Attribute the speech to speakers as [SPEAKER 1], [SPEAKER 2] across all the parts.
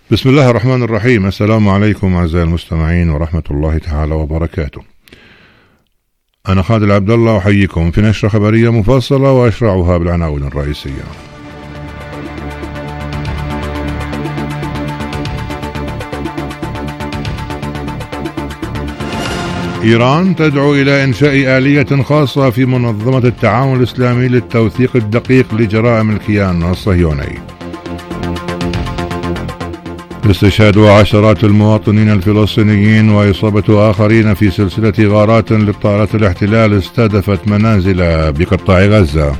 [SPEAKER 1] بسم الله الرحمن الرحيم. السلام عليكم أعزائي المستمعين ورحمة الله تعالى وبركاته. أنا خالد العبد الله أحييكم في نشرة خبرية مفصلة وأشرعها بالعناوين الرئيسية. إيران تدعو إلى إنشاء آلية خاصة في منظمة التعاون الإسلامي للتوثيق الدقيق لجرائم الكيان الصهيوني. استشهاد عشرات المواطنين الفلسطينيين وإصابة آخرين في سلسلة غارات للطائرات الاحتلال استهدفت منازل بقطاع غزة.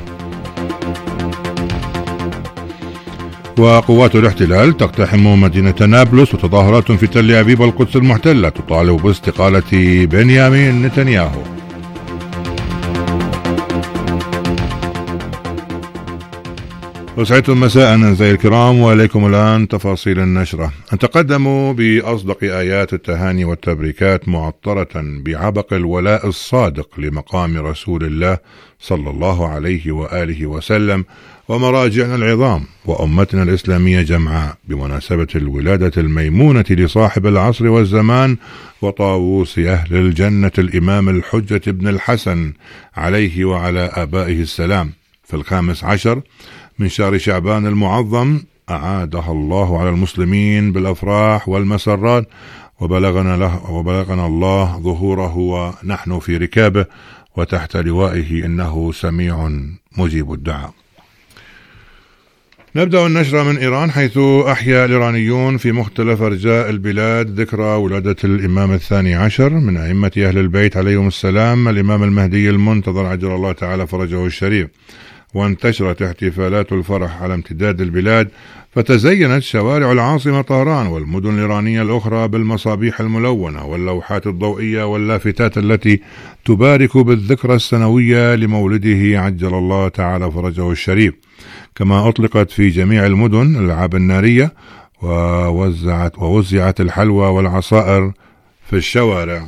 [SPEAKER 1] وقوات الاحتلال تقتحم مدينة نابلس، وتظاهرات في تل أبيب والقدس المحتلة تطالب باستقالة بنيامين نتنياهو. وسعدتم مساء أعزائي الكرام، وإليكم الآن تفاصيل النشرة. نتقدم بأصدق آيات التهاني والتبريكات معطرة بعبق الولاء الصادق لمقام رسول الله صلى الله عليه وآله وسلم ومراجعنا العظام وأمتنا الإسلامية جمعاء بمناسبة الولادة الميمونة لصاحب العصر والزمان وطاووس أهل الجنة الإمام الحجة ابن الحسن عليه وعلى آبائه السلام في 15 من شهر شعبان المعظم، أعادها الله على المسلمين بالأفراح والمسرات، وبلغنا الله ظهوره ونحن في ركابه وتحت لوائه، إنه سميع مجيب الدعاء. نبدأ النشرة من إيران، حيث أحيا الإيرانيون في مختلف أرجاء البلاد ذكرى ولادة الإمام الثاني عشر من أئمة أهل البيت عليهم السلام، الإمام المهدي المنتظر عجل الله تعالى فرجه الشريف. وانتشرت احتفالات الفرح على امتداد البلاد، فتزينت شوارع العاصمة طهران والمدن الإيرانية الأخرى بالمصابيح الملونة واللوحات الضوئية واللافتات التي تبارك بالذكرى السنوية لمولده عجل الله تعالى فرجه الشريف. كما أطلقت في جميع المدن الألعاب النارية ووزعت الحلوى والعصائر في الشوارع.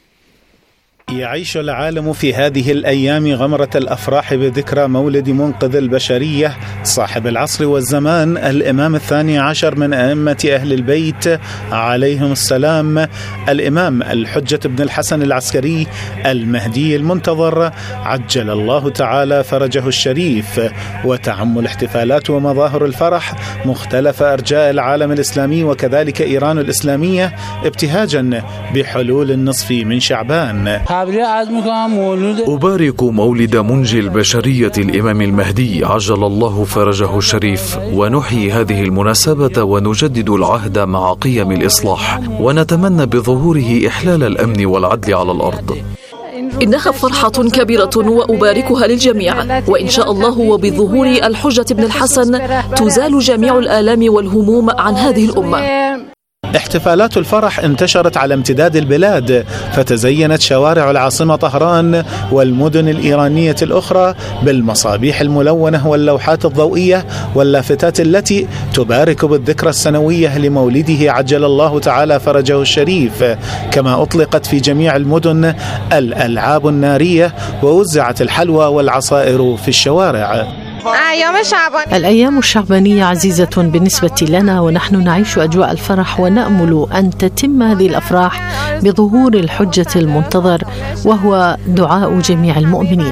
[SPEAKER 2] يعيش العالم في هذه الأيام غمرة الأفراح بذكرى مولد منقذ البشرية صاحب العصر والزمان الإمام الثاني عشر من أئمة أهل البيت عليهم السلام، الإمام الحجة ابن الحسن العسكري المهدي المنتظر عجل الله تعالى فرجه الشريف. وتعم الاحتفالات ومظاهر الفرح مختلف أرجاء العالم الإسلامي وكذلك إيران الإسلامية ابتهاجا بحلول النصف من شعبان.
[SPEAKER 3] أبارك مولد منجي البشرية الإمام المهدي عجل الله فرجه الشريف، ونحيي هذه المناسبة ونجدد العهد مع قيم الإصلاح، ونتمنى بظهوره إحلال الأمن والعدل على الأرض.
[SPEAKER 4] إنها فرحة كبيرة وأباركها للجميع، وإن شاء الله وبظهور الحجة ابن الحسن تزال جميع الآلام والهموم عن هذه الأمة.
[SPEAKER 2] احتفالات الفرح انتشرت على امتداد البلاد، فتزينت شوارع العاصمة طهران والمدن الإيرانية الأخرى بالمصابيح الملونة واللوحات الضوئية واللافتات التي تبارك بالذكرى السنوية لمولده عجل الله تعالى فرجه الشريف. كما أطلقت في جميع المدن الألعاب النارية ووزعت الحلوى والعصائر في الشوارع.
[SPEAKER 5] الأيام الشعبانية عزيزة بالنسبة لنا، ونحن نعيش أجواء الفرح ونأمل أن تتم هذه الأفراح بظهور الحجة المنتظر، وهو دعاء جميع المؤمنين.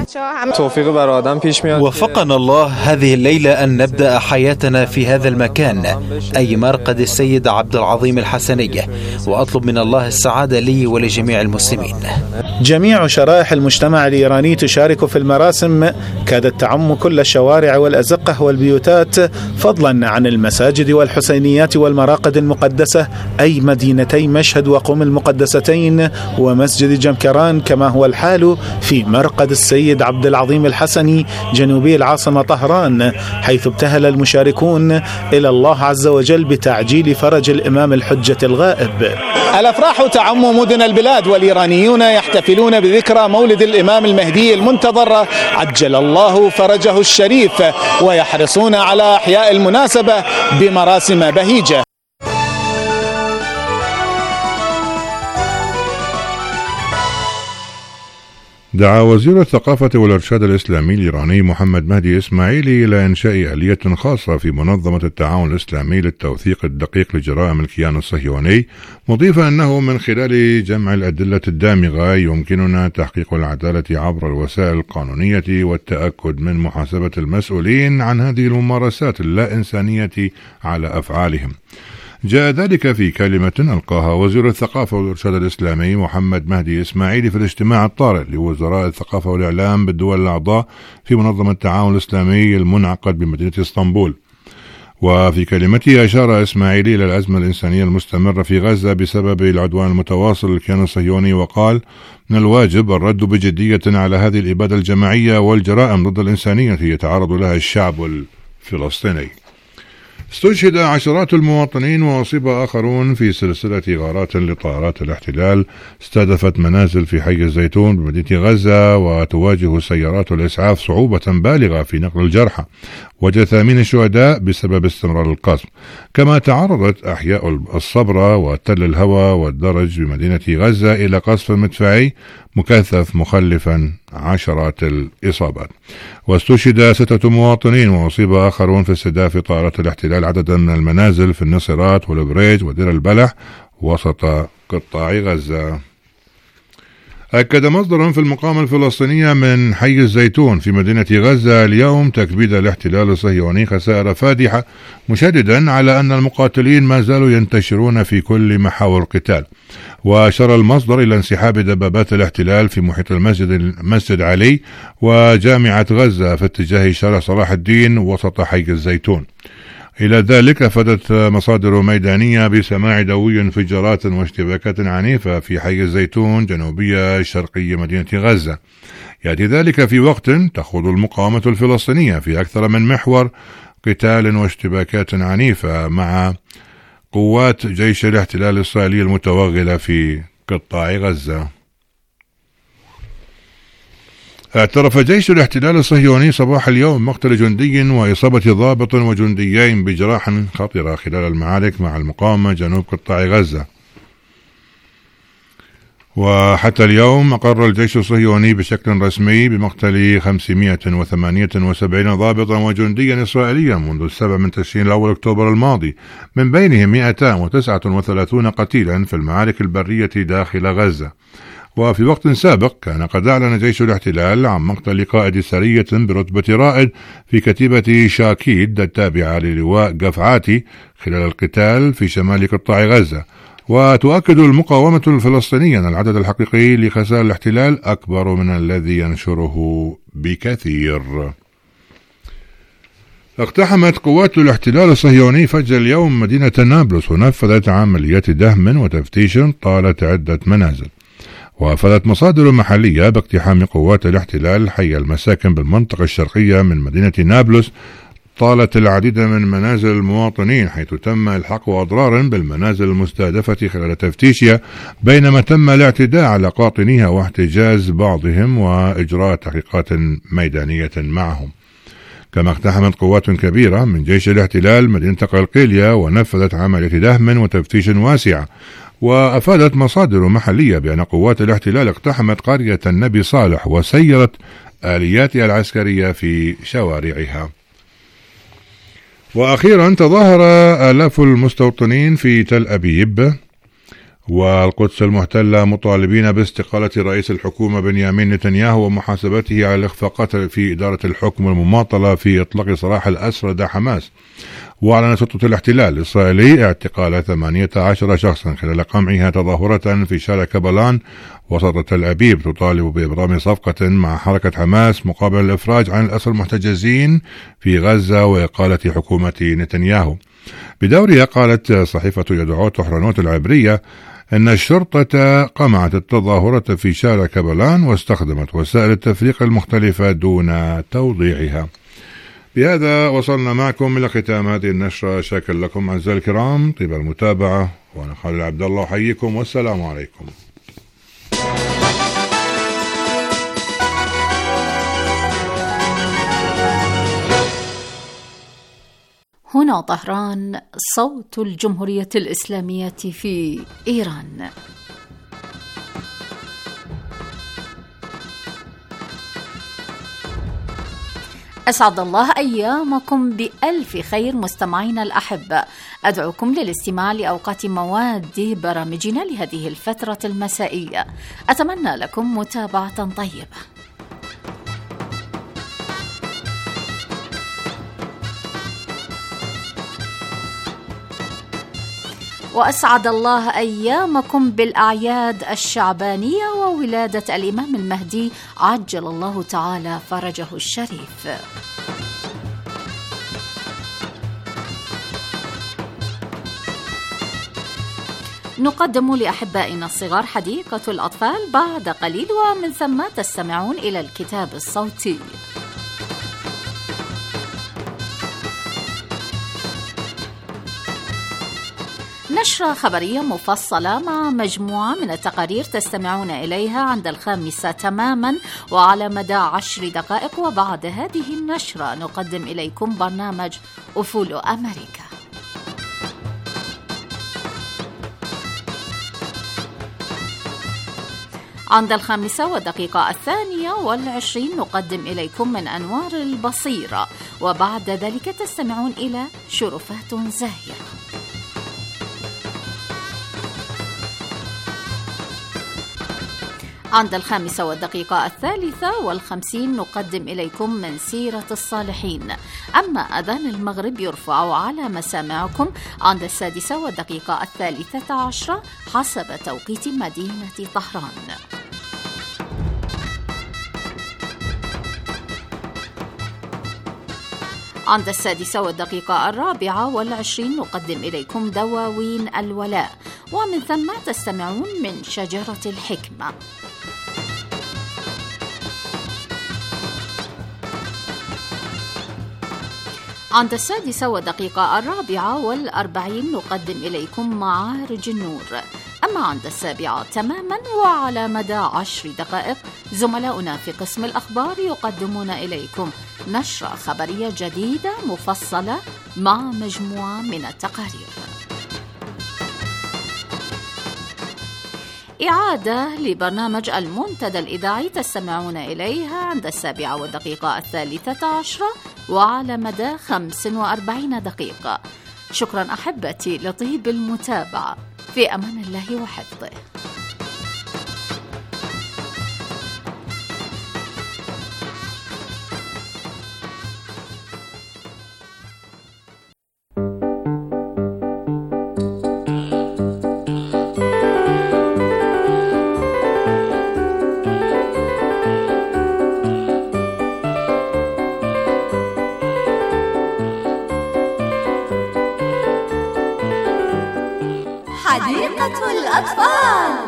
[SPEAKER 6] وفقنا الله هذه الليلة أن نبدأ حياتنا في هذا المكان، أي مرقد السيد عبد العظيم الحسني، وأطلب من الله السعادة لي ولجميع المسلمين.
[SPEAKER 2] جميع شرائح المجتمع الإيراني تشارك في المراسم، كادت تعم كل الشوارع والأزقة والبيوتات، فضلا عن المساجد والحسينيات والمراقد المقدسة، أي مدينتي مشهد وقم المقدستين ومسجد جمكران، كما هو الحال في مرقد السيد عبد العظيم الحسني جنوبي العاصمة طهران، حيث ابتهل المشاركون إلى الله عز وجل بتعجيل فرج الإمام الحجة الغائب. الأفراح تعم مدن البلاد، والإيرانيون يحتفلون بذكرى مولد الإمام المهدي المنتظر عجل الله فرجه الشريف، ويحرصون على إحياء المناسبة بمراسم بهيجة.
[SPEAKER 1] دعا وزير الثقافة والإرشاد الإسلامي الإيراني محمد مهدي إسماعيلي إلى إنشاء آلية خاصة في منظمة التعاون الإسلامي للتوثيق الدقيق لجرائم الكيان الصهيوني، مضيفا أنه من خلال جمع الأدلة الدامغة يمكننا تحقيق العدالة عبر الوسائل القانونية والتأكد من محاسبة المسؤولين عن هذه الممارسات اللا إنسانية على أفعالهم. جاء ذلك في كلمة ألقاها وزير الثقافة والإرشاد الإسلامي محمد مهدي إسماعيلي في الاجتماع الطارئ لوزراء الثقافة والإعلام بالدول الأعضاء في منظمة التعاون الإسلامي المنعقد بمدينة اسطنبول. وفي كلمته أشار إسماعيلي إلى الأزمة الإنسانية المستمرة في غزة بسبب العدوان المتواصل للكيان الصهيوني، وقال: من الواجب الرد بجدية على هذه الإبادة الجماعية والجرائم ضد الإنسانية يتعرض لها الشعب الفلسطيني. استشهد عشرات المواطنين وأصيب آخرون في سلسلة غارات لطائرات الاحتلال استهدفت منازل في حي الزيتون بمدينة غزة، وتواجه سيارات الإسعاف صعوبة بالغة في نقل الجرحى وجثامين الشهداء بسبب استمرار القصف. كما تعرضت أحياء الصبرة وتل الهوى والدرج بمدينة غزة إلى قصف مدفعي مكثف مخلفا عشرات الإصابات. واستشهد 6 مواطنين وأصيب آخرون في استهداف طائرات الاحتلال عددا من المنازل في النصيرات والبريج ودير البلح وسط قطاع غزة. أكد مصدر في المقاومة الفلسطينية من حي الزيتون في مدينة غزة اليوم تكبيد الاحتلال الصهيوني خسائر فادحة، مشددا على أن المقاتلين ما زالوا ينتشرون في كل محاور القتال. وأشار المصدر إلى انسحاب دبابات الاحتلال في محيط المسجد علي وجامعة غزة في اتجاه شارع صلاح الدين وسط حي الزيتون. إلى ذلك أفادت مصادر ميدانية بسماع دوي انفجارات واشتباكات عنيفة في حي الزيتون جنوبية شرقي مدينة غزة. يأتي ذلك في وقت تخوض المقاومة الفلسطينية في أكثر من محور قتال واشتباكات عنيفة مع قوات جيش الاحتلال الإسرائيلي المتوغلة في قطاع غزة. اعترف جيش الاحتلال الصهيوني صباح اليوم مقتل جندي وإصابة ضابط وجنديين بجراح خطيرة خلال المعارك مع المقاومة جنوب قطاع غزة. وحتى اليوم أقر الجيش الصهيوني بشكل رسمي بمقتل 578 ضابطا وجنديا إسرائيليا منذ 7 من تشرين الأول أكتوبر الماضي، من بينهم 239 قتيلا في المعارك البرية داخل غزة. وفي وقت سابق كان قد أعلن جيش الاحتلال عن مقتل قائد سرية برتبة رائد في كتيبة شاكيد التابعة للواء قفعاتي خلال القتال في شمال قطاع غزة. وتؤكد المقاومة الفلسطينية أن العدد الحقيقي لخسائر الاحتلال أكبر من الذي ينشره بكثير. اقتحمت قوات الاحتلال الصهيوني فجر اليوم مدينة نابلس ونفذت عمليات دهم وتفتيش طالت عدة منازل. وأفادت مصادر محلية باقتحام قوات الاحتلال حي المساكن بالمنطقة الشرقية من مدينة نابلس طالت العديد من منازل المواطنين، حيث تم إلحاق أضرار بالمنازل المستهدفة خلال تفتيشها، بينما تم الاعتداء على قاطنيها واحتجاز بعضهم وإجراء تحقيقات ميدانية معهم. كما اقتحمت قوات كبيرة من جيش الاحتلال مدينة قلقيلية ونفذت عملية دهم وتفتيش واسعة. وأفادت مصادر محلية بأن قوات الاحتلال اقتحمت قرية النبي صالح وسيرت آلياتها العسكرية في شوارعها. وأخيرا تظاهر آلاف المستوطنين في تل أبيب والقدس المحتلة مطالبين باستقالة رئيس الحكومة بنيامين نتنياهو ومحاسبته على الإخفاقات في إدارة الحكم المماطلة في إطلاق سراح الأسرى لدى حماس. وأعلنت سلطة الاحتلال الإسرائيلي اعتقال 18 شخصا خلال قمعها تظاهرة في شارع كبلان وسط تل أبيب تطالب بإبرام صفقة مع حركة حماس مقابل الإفراج عن الأسرى المحتجزين في غزة وإقالة حكومة نتنياهو. بدورها قالت صحيفة يدعوت حرنوت العبرية أن الشرطة قمعت التظاهرة في شارع كبلان واستخدمت وسائل التفريق المختلفة دون توضيحها. بهذا وصلنا معكم إلى ختام هذه النشرة. شاكر لكم أعزائي الكرام طيب المتابعة، وأنا خالد عبد الله أحييكم والسلام عليكم.
[SPEAKER 7] هنا طهران، صوت الجمهورية الإسلامية في إيران. أسعد الله أيامكم بألف خير مستمعينا الأحبة. أدعوكم للاستماع لأوقات مواد برامجنا لهذه الفترة المسائية. أتمنى لكم متابعة طيبة. وأسعد الله أيامكم بالأعياد الشعبانية وولادة الإمام المهدي عجل الله تعالى فرجه الشريف. نقدم لأحبائنا الصغار حديقة الأطفال بعد قليل، ومن ثم تستمعون إلى الكتاب الصوتي. نشرة خبرية مفصلة مع مجموعة من التقارير تستمعون إليها عند 5 تماما وعلى مدى 10 دقائق، وبعد هذه النشرة نقدم إليكم برنامج أفول أمريكا. عند 5:22 نقدم إليكم من أنوار البصيرة، وبعد ذلك تستمعون إلى شرفات زاهرة. عند 5:53 نقدم إليكم من سيرة الصالحين. أما أذان المغرب يرفع على مسامعكم عند 6:13 حسب توقيت مدينة طهران. عند 6:24 نقدم إليكم دواوين الولاء، ومن ثم تستمعون من شجرة الحكمة. عند 6:44 نقدم إليكم معارج النور. أما عند 7 تماما وعلى مدى 10 دقائق زملاؤنا في قسم الأخبار يقدمون إليكم نشرة خبرية جديدة مفصلة مع مجموعة من التقارير. إعادة لبرنامج المنتدى الإذاعي تستمعون إليها عند 7:13 وعلى مدى 45 دقيقة. شكرا أحبتي لطيب المتابعة، في أمان الله وحفظه.
[SPEAKER 8] حديقة الأطفال.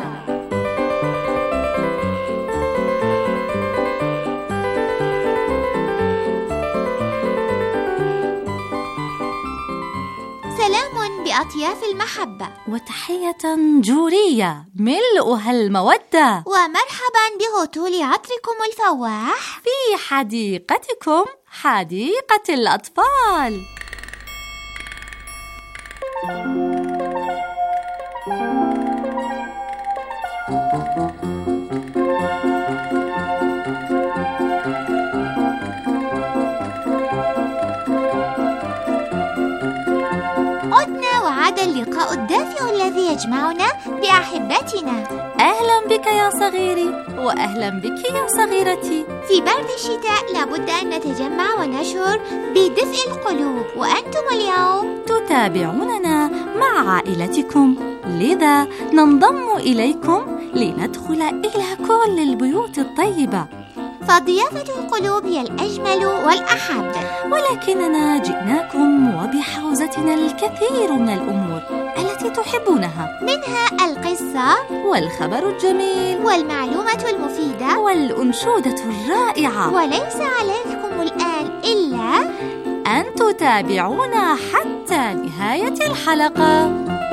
[SPEAKER 9] سلام بأطياف المحبة،
[SPEAKER 8] وتحية جورية ملؤها المودة،
[SPEAKER 9] ومرحبا بهطول عطركم الفواح
[SPEAKER 8] في حديقتكم حديقة الأطفال.
[SPEAKER 9] عدنا وعاد اللقاء الدافئ الذي يجمعنا بأحبتنا.
[SPEAKER 8] أهلا بك يا صغيري، وأهلا بك يا صغيرتي.
[SPEAKER 9] في برد الشتاء لابد أن نتجمع ونشعر بدفء القلوب، وأنتم اليوم
[SPEAKER 8] تتابعوننا مع عائلتكم، لذا ننضم إليكم لندخل إلى كل البيوت الطيبة،
[SPEAKER 9] فضيافة القلوب هي الأجمل والأحب.
[SPEAKER 8] ولكننا جئناكم وبحوزتنا الكثير من الأمور التي تحبونها،
[SPEAKER 9] منها القصة
[SPEAKER 8] والخبر الجميل
[SPEAKER 9] والمعلومة المفيدة
[SPEAKER 8] والأنشودة الرائعة.
[SPEAKER 9] وليس عليكم الآن إلا
[SPEAKER 8] أن تتابعونا حتى نهاية الحلقة.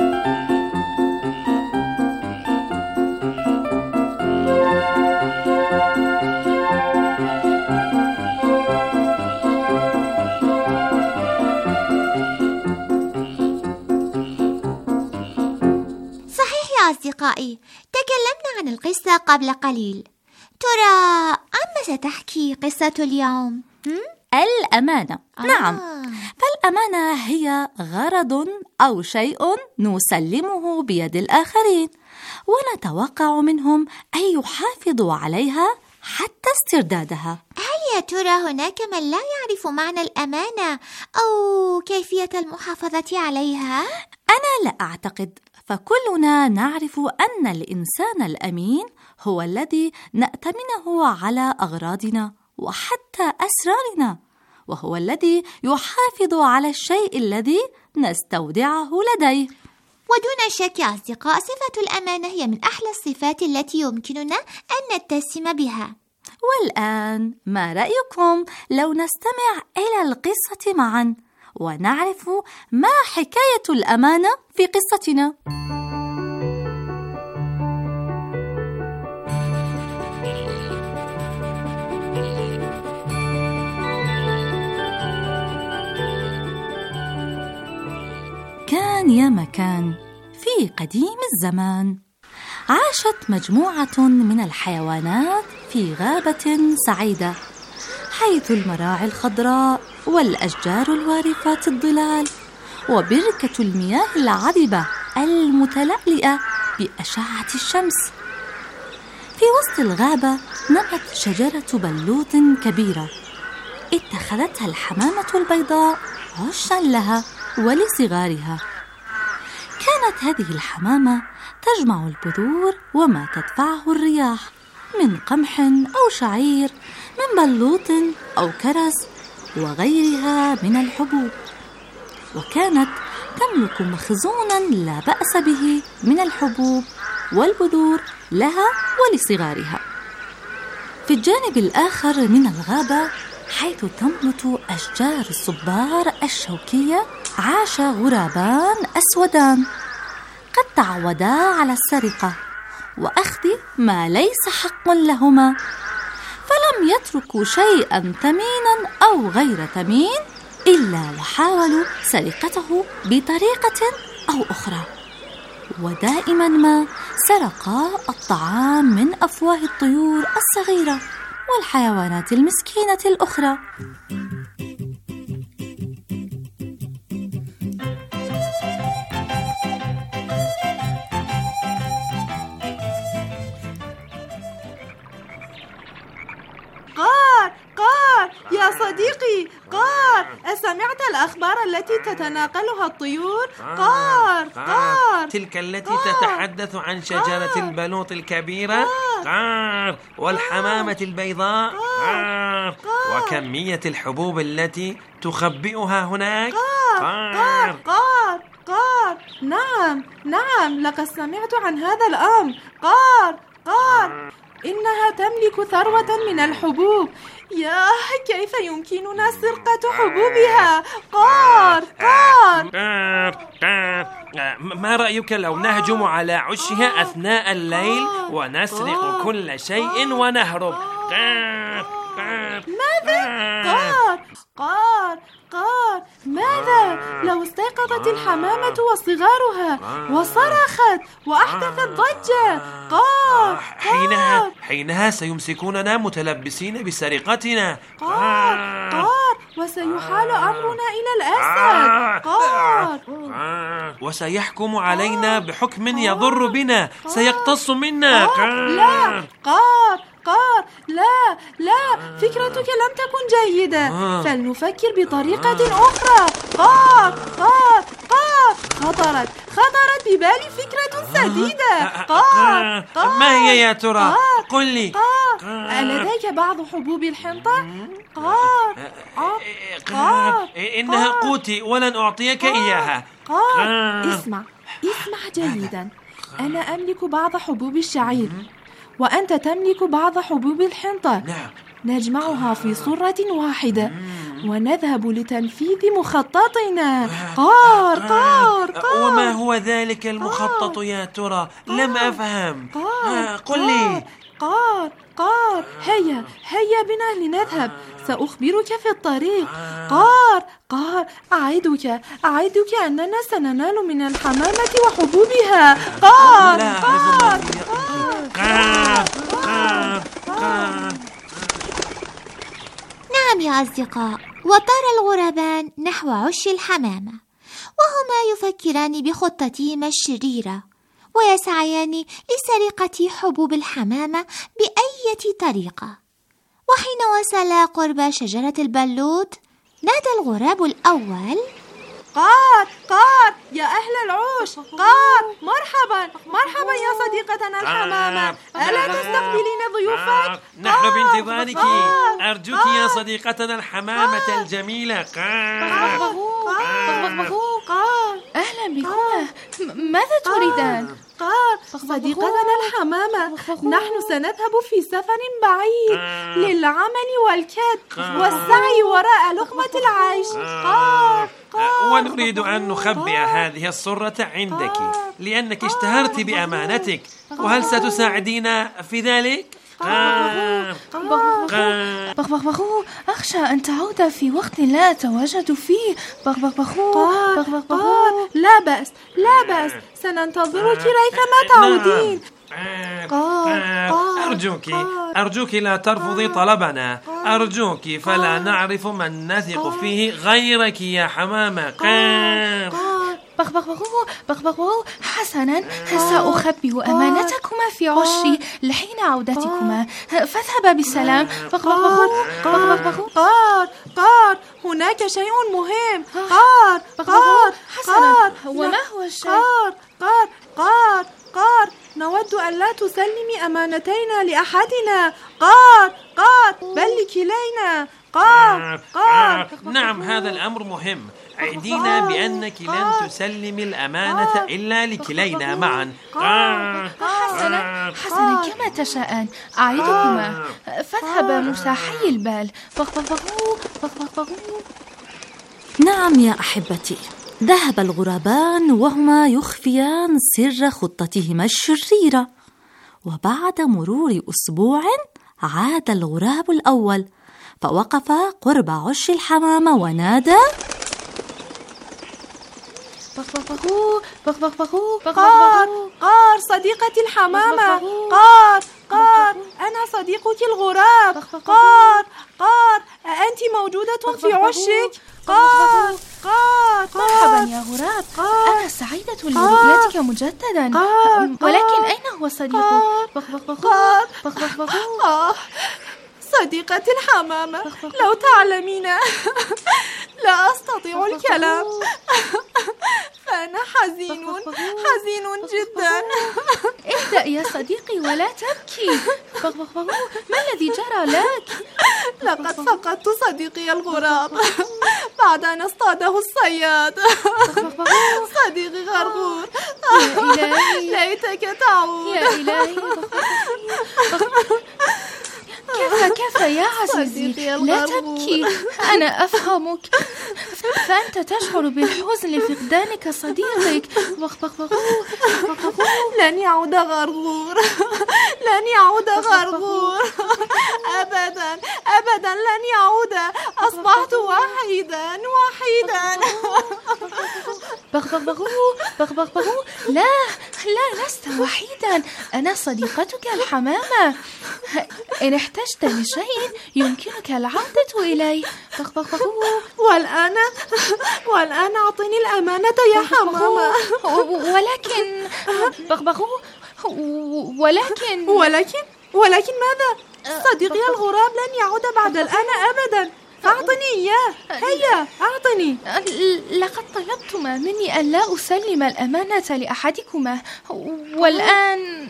[SPEAKER 9] أصدقائي، تكلمنا عن القصة قبل قليل. ترى عما ستحكي قصة اليوم؟
[SPEAKER 8] الأمانة. نعم، فالأمانة هي غرض أو شيء نسلمه بيد الآخرين ونتوقع منهم أن يحافظوا عليها حتى استردادها.
[SPEAKER 9] هل يا ترى هناك من لا يعرف معنى الأمانة أو كيفية المحافظة عليها؟
[SPEAKER 8] أنا لا أعتقد، فكلنا نعرف أن الإنسان الأمين هو الذي نأتمنه على أغراضنا وحتى أسرارنا، وهو الذي يحافظ على الشيء الذي نستودعه لديه.
[SPEAKER 9] ودون شك يا أصدقاء، صفة الأمانة هي من أحلى الصفات التي يمكننا أن نتسم بها.
[SPEAKER 8] والآن ما رأيكم لو نستمع إلى القصة معا ونعرف ما حكاية الأمانة في قصتنا؟ كان يا مكان في قديم الزمان عاشت مجموعة من الحيوانات في غابة سعيدة، حيث المراعي الخضراء والأشجار الوارفات الظلال وبركة المياه العذبة المتلألئة بأشعة الشمس. في وسط الغابة نمت شجرة بلوط كبيرة اتخذتها الحمامة البيضاء عشا لها ولصغارها. كانت هذه الحمامة تجمع البذور وما تدفعه الرياح من قمح أو شعير، من بلوط أو كرز وغيرها من الحبوب، وكانت تملك مخزونا لا بأس به من الحبوب والبذور لها ولصغارها. في الجانب الآخر من الغابة، حيث تنبت أشجار الصبار الشوكية، عاش غرابان أسودان قد تعودا على السرقة وأخذ ما ليس حق لهما، فلم يتركوا شيئا ثمينا أو غير ثمين إلا وحاولوا سرقته بطريقة أو أخرى، ودائما ما سرقا الطعام من أفواه الطيور الصغيرة والحيوانات المسكينة الأخرى.
[SPEAKER 10] يا صديقي قار، أسمعت الأخبار التي تتناقلها الطيور؟ قار
[SPEAKER 11] تلك التي تتحدث عن شجرة البلوط الكبيرة، قار، والحمامة البيضاء، قار، وكمية الحبوب التي تخبئها هناك،
[SPEAKER 10] قار. نعم، لقد سمعت عن هذا الأمر. قار، إنها تملك ثروة من الحبوب. يا كيف يمكننا سرقة حبوبها؟ قار.
[SPEAKER 11] ما رأيك لو نهجم على عشها أثناء الليل ونسرق كل شيء ونهرب؟
[SPEAKER 10] ماذا؟ قار، ماذا لو استيقظت الحمامة وصغارها وصرخت وأحدثت ضجة؟ قار.
[SPEAKER 11] حينها سيمسكوننا متلبسين بسرقتنا.
[SPEAKER 10] قار، وسيحال أمرنا إلى الأسد. قار.
[SPEAKER 11] وسيحكم علينا بحكم يضر بنا، سيقتص منا.
[SPEAKER 10] قار، لا، فكرتك لم تكن جيدة. فلنفكر بطريقة أخرى. قار، خطرت ببالي فكرة سديدة. قار.
[SPEAKER 11] ما هي يا ترى؟ قل لي.
[SPEAKER 10] ألديك بعض حبوب الحنطة؟ قار.
[SPEAKER 11] إنها قوتي ولن أعطيك إياها.
[SPEAKER 10] اسمع جيدا. أنا أملك بعض حبوب الشعير وأنت تملك بعض حبوب الحنطة. نجمعها في صرة واحدة ونذهب لتنفيذ مخططنا. قار.
[SPEAKER 11] وما هو ذلك المخطط يا ترى؟ لم أفهم. قل لي.
[SPEAKER 10] قار، هيا بنا لنذهب، سأخبرك في الطريق. قار، أعدك أننا سننال من الحمامة وحبوبها. قار.
[SPEAKER 9] نعم يا أصدقاء، وطار الغربان نحو عش الحمامة، وهما يفكران بخطتهما الشريرة، ويسعيان لسرقة حبوب الحمامة بأي طريقة. وحين وصلا قرب شجرة البلوط نادى الغراب الأول:
[SPEAKER 10] قار قار يا أهل العوش، قار مرحبا مرحبا يا صديقتنا الحمامة، ألا تستقبلين ضيوفك؟
[SPEAKER 11] نحن بانتظارك، أرجوك يا صديقتنا الحمامة الجميلة. قار
[SPEAKER 10] أهلا بكما، ماذا تريدان؟ قار صديقتنا الحمامة، نحن سنذهب في سفر بعيد للعمل والكد والسعي وراء لقمة العيش.
[SPEAKER 11] ونريد أن نخبئ هذه السرة عندك لأنك اشتهرت بأمانتك، وهل ستساعدين في ذلك؟
[SPEAKER 10] بغبغبغو، أخشى أن تعود في وقت لا أتواجد فيه. بغبغبغو لا بأس لا بأس، سننتظرك ريثما تعودين.
[SPEAKER 11] أرجوك لا ترفضي طلبنا، أرجوك، فلا نعرف من نثق فيه غيرك يا حمامة.
[SPEAKER 10] بغبغبغو حسنا، سأخبئ أمانتكما في عشي لحين عودتكما، فاذهبا بسلام. بغبغبغو قار هناك شيء مهم. قار حسنا، وما هو الشيء؟ قار نود أن لا تسلمي أمانتينا لأحدنا. قار بل لكلينا. قار
[SPEAKER 11] نعم، هذا الأمر مهم. عدينا بأنك لن تسلمي الأمانة إلا لكلينا معا.
[SPEAKER 10] حسنا كما تشاءان، أعيدكما، فاذهبا مساحي البال. بغبغبغو.
[SPEAKER 12] نعم يا أحبتي، ذهب الغربان وهما يخفيان سر خطتهما الشريرة. وبعد مرور أسبوع عاد الغراب الأول، فوقف قرب عش الحمامة ونادى:
[SPEAKER 10] بغبغبغو. قار صديقتي الحمامة. قار أنا صديقك الغراب. قار أنت موجودة في عشك؟ قار مرحبا يا غراب، أنا سعيدة لرؤيتك مجددا، ولكن أين هو صديقك؟ بغبغبغو. صديقتي الحمامة، لو تعلمين لا أستطيع الكلام، فأنا حزين جدا. اهدأ يا صديقي ولا تبكي. بغبغبغو، ما الذي جرى لك؟ لقد فقدت صديقي الغراب بعد أن اصطاده الصياد. صديقي غرغور، يا إلهي ليتك تعود. يا إلهي. كيف يا عزيزي، لا تبكي، أنا أفهمك، فأنت تشعر بالحزن لفقدانك صديقك. لن يعود غرغور، أبدا لن يعود، أصبحت وحيدا. بغبغبغو، لا لست وحيدا، أنا صديقتك الحمامة، إن احتجت لشيء يمكنك العودة إليه. بغبغبغو. والآن أعطني الأمانة يا حمامة. ولكن بغبغبغو، ولكن ماذا؟ صديقي الغراب لن يعود بعد الآن أبدا، فأعطني إياه، هيا أعطني. لقد طلبتما مني أن لا أسلم الأمانة لأحدكما، والآن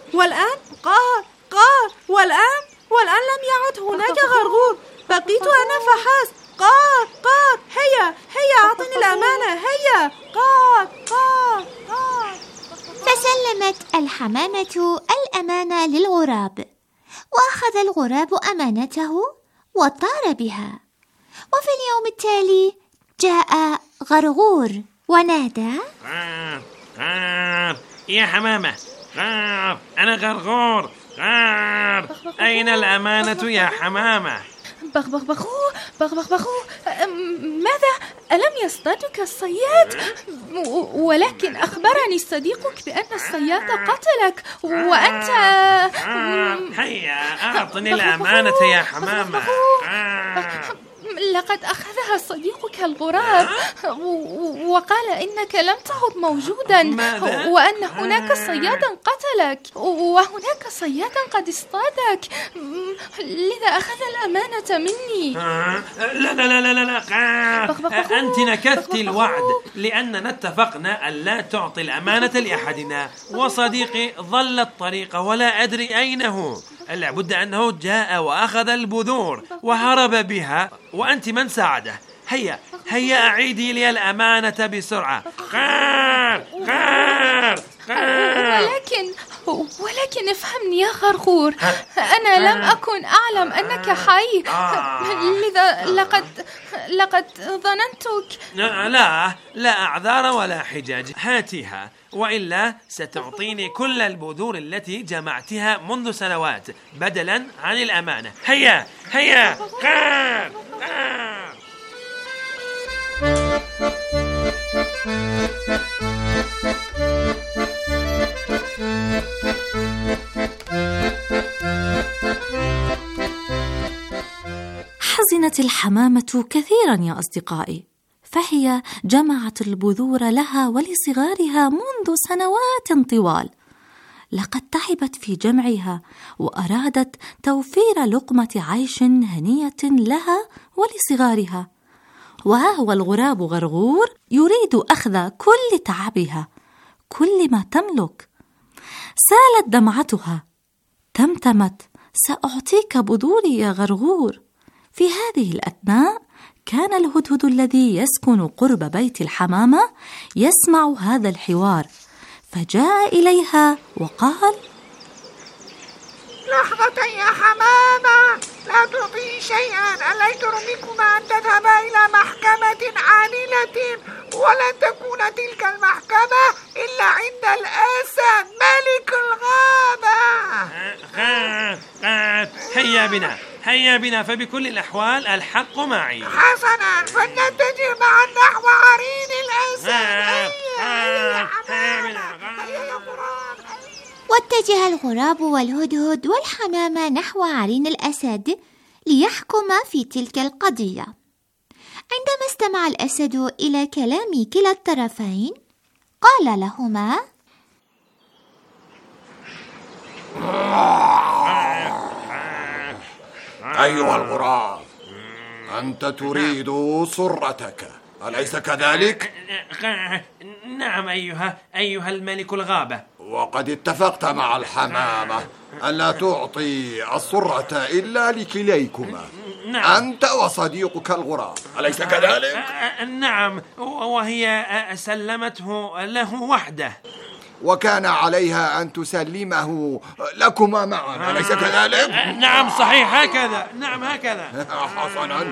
[SPEAKER 10] والآن لم يعد هناك غرغور، بقيت أنا فحسب. قار هيا أعطني الأمانة، هيا. قار.
[SPEAKER 9] فسلمت الحمامة الأمانة للغراب، وأخذ الغراب أمانته وطار بها. وفي اليوم التالي جاء غرغور ونادى:
[SPEAKER 11] يا حمامة، أنا غرغور، أين الأمانة يا حمامة؟
[SPEAKER 10] بغبغبغو، ماذا؟ ألم يصطادك الصياد؟ ولكن أخبرني صديقك بأن الصياد قتلك وأنت...
[SPEAKER 11] هيا أعطني الأمانة يا حمامة.
[SPEAKER 10] لقد أخذها صديقك الغراب وقال إنك لم تعد موجودا، وأن هناك صيادا قتلك وهناك صيادا قد اصطادك، لذا أخذ الأمانة مني.
[SPEAKER 11] لا لا لا لا لا، أنت نكثت الوعد، لأننا اتفقنا أن لا تعطي الأمانة لأحدنا، وصديقي ضل الطريق ولا أدري أين هو. لابد أنه جاء وأخذ البذور وهرب بها، وأنت من ساعده. هيا أعيدي لي الأمانة بسرعة.
[SPEAKER 10] ولكن افهمني يا غرغور، أنا لم أكن أعلم أنك حي، لذا لقد ظننتك.
[SPEAKER 11] لا أعذار ولا حجاج، هاتيها، وإلا ستعطيني كل البذور التي جمعتها منذ سنوات بدلا عن الأمانة. هيا
[SPEAKER 12] حزنت الحمامة كثيرا يا أصدقائي، فهي جمعت البذور لها ولصغارها منذ سنوات طوال. لقد تعبت في جمعها وأرادت توفير لقمة عيش هنية لها ولصغارها، وها هو الغراب غرغور يريد أخذ كل تعبها، كل ما تملك. سالت دمعتها، تمتمت: سأعطيك بذوري يا غرغور. في هذه الأثناء كان الهدهد الذي يسكن قرب بيت الحمامة يسمع هذا الحوار، فجاء إليها وقال:
[SPEAKER 13] لحظة يا حمامة، لا تعطي شيئا، ألا يرمكما أن تذهبا إلى محكمة عادلة، ولن تكون تلك المحكمة إلا عند الأسد ملك الغابة.
[SPEAKER 11] هيا بنا، فبكل الأحوال الحق معي.
[SPEAKER 13] حسنا، فلنتجه معا نحو عرين الأسد.
[SPEAKER 9] واتجه الغراب والهدهد والحمامة نحو عرين الأسد ليحكما في تلك القضية. عندما استمع الأسد إلى كلام كلا الطرفين قال لهما:
[SPEAKER 14] أيها الغراب، أنت تريد سرتك، أليس كذلك؟
[SPEAKER 11] نعم أيها الملك الغابة.
[SPEAKER 14] وقد اتفقت مع الحمامة ألا تعطي السرة إلا لكليكما،
[SPEAKER 11] نعم.
[SPEAKER 14] أنت وصديقك الغراب، أليس كذلك؟
[SPEAKER 11] نعم، وهي سلمته له وحده،
[SPEAKER 14] وكان عليها أن تسلمه لكما معا، أليس كذلك؟
[SPEAKER 11] نعم صحيح، هكذا. نعم هكذا.
[SPEAKER 14] حسنا،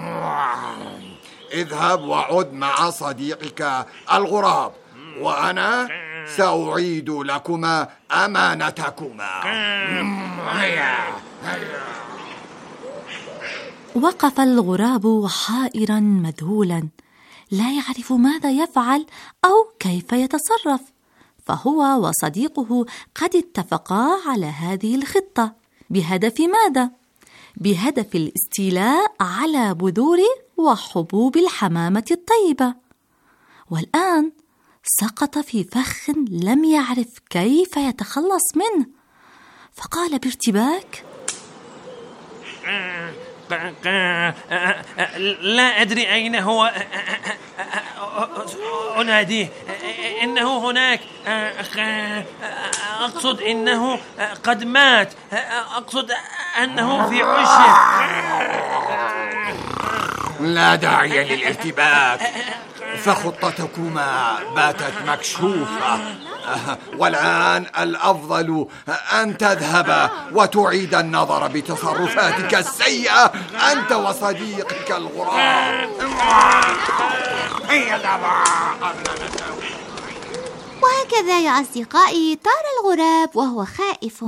[SPEAKER 14] اذهب وعد مع صديقك الغراب، وأنا سأعيد لكما أمانتكما.
[SPEAKER 12] وقف الغراب حائرا مذهولا، لا يعرف ماذا يفعل أو كيف يتصرف، فهو وصديقه قد اتفقا على هذه الخطة بهدف ماذا؟ بهدف الاستيلاء على بذور وحبوب الحمامة الطيبة. والآن سقط في فخ لم يعرف كيف يتخلص منه، فقال بارتباك:
[SPEAKER 11] لا أدري أين هو، أناديه، إنه هناك، أقصد إنه قد مات، أقصد أنه في عشه.
[SPEAKER 14] لا داعي للارتباك، فخطتكما باتت مكشوفة، والآن الأفضل أن تذهب وتعيد النظر بتصرفاتك السيئة أنت وصديقك الغراب.
[SPEAKER 9] وهكذا يا أصدقائي طار الغراب وهو خائف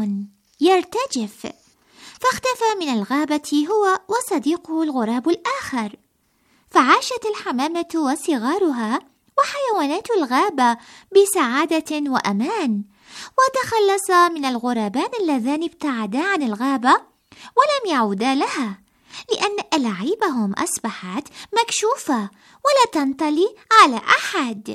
[SPEAKER 9] يرتجف، فاختفى من الغابة هو وصديقه الغراب الآخر. فعاشت الحمامة وصغارها وحيوانات الغابة بسعادة وأمان، وتخلصا من الغربان اللذان ابتعدا عن الغابة ولم يعودا لها، لأن ألاعيبهم أصبحت مكشوفة ولا تنطلي على أحد.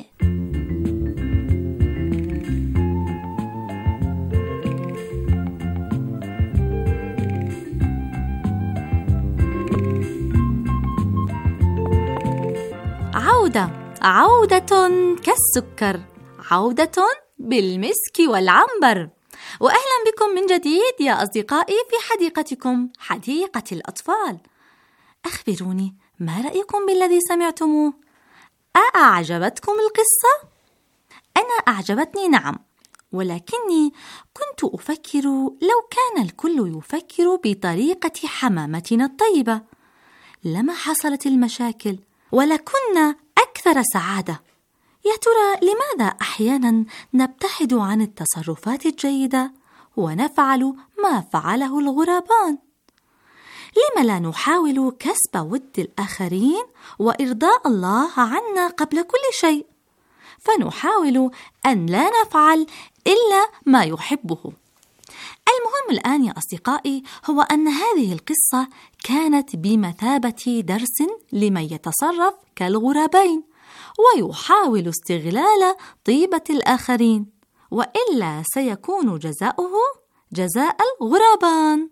[SPEAKER 12] عودة كالسكر، عودة بالمسك والعنبر. وأهلا بكم من جديد يا أصدقائي في حديقتكم، حديقة الأطفال. أخبروني، ما رأيكم بالذي سمعتموه؟ أعجبتكم القصة؟ أنا أعجبتني، نعم، ولكني كنت أفكر لو كان الكل يفكر بطريقة حمامتنا الطيبة لما حصلت المشاكل ولكنا أكثر سعادة. يا ترى لماذا أحيانا نبتعد عن التصرفات الجيدة ونفعل ما فعله الغربان؟ لم لا نحاول كسب ود الآخرين وإرضاء الله عنا قبل كل شيء، فنحاول أن لا نفعل إلا ما يحبه. المهم الآن يا أصدقائي هو أن هذه القصة كانت بمثابة درس لمن يتصرف كالغرابين ويحاول استغلال طيبة الآخرين، وإلا سيكون جزاؤه جزاء الغربان.